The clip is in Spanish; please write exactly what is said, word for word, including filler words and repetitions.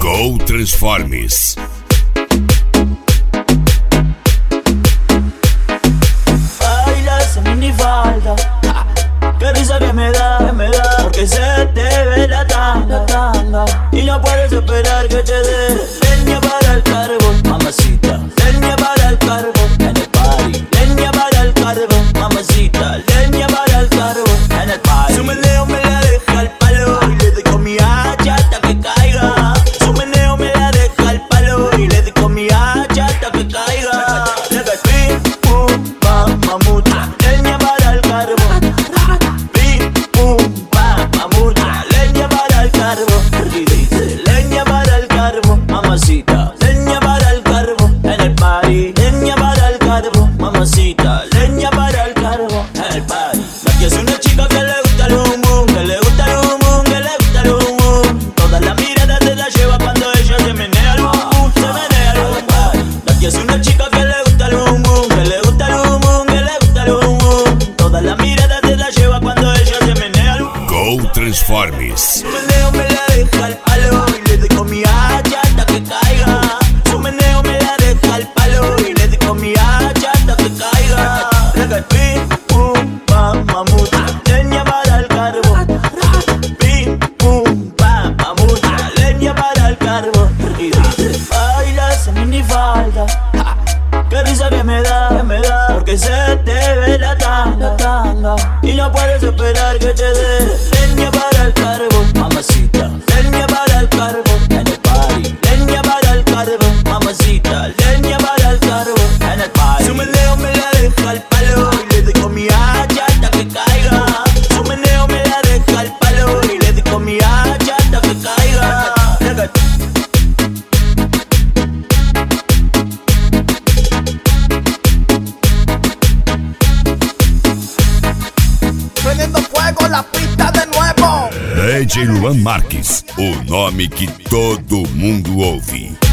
Go Transformes. Bailas en minifalda, qué risa que me da, que me da, porque se te ve la tanga, tanga, y no puedes esperar que te dé leña para el carbón, mamacita, leña para el carbón en el party, leña para el carbón, mamacita, leña para el carbón en el party. Su meneo me la deja al palo y le doy con mi hacha hasta que caiga. Su meneo me la deja al palo y le doy con mi hacha hasta que caiga. Le doy pim, pum, pam, mamucha, leña para el carbón. Pim, pum, pam, mamucha, leña para el carbón. Y dice, leña para el carbón, mamacita, leña para el carbón en el party. Leña para el carbón, mamacita, leña para el carbón en el party. Aquí es una chica que le gusta el boom boom, que le gusta el boom boom, que le gusta el boom boom. Todas las miradas te la lleva cuando ella se menea el boom boom, se menea el boom boom. Aquí es una chica que le gusta el boom boom, que le gusta el boom boom, que le gusta el boom boom. Todas las miradas te la lleva cuando ella se menea el boom boom. Go Transformes. Su meneo me la deja al palo y le doy con mi hacha hasta que caiga. Su meneo me la deja al palo y le doy con mi hacha hasta que caiga. Le doy pim, pum, pam, mamucha, leña para el carbón. Pim, pum, pam, mamucha, leña para el carbón. Y dice, bailas en minifalda, qué risa que me da, que me da, porque se te ve la tanga, tanga, y no puedes esperar que te dé leña para el carbón, mamacita, leña para el carbón en el party, leña para el carbón, mamacita, leña para el carbón en el party. Su meneo me la deja al palo y le doy con mi hacha hasta que caiga. Su meneo me la deja al palo y le doy con mi hacha hasta que caiga. Prendiendo fuego la pista de nuevo. D J Luan Marques, o nome que todo mundo ouve.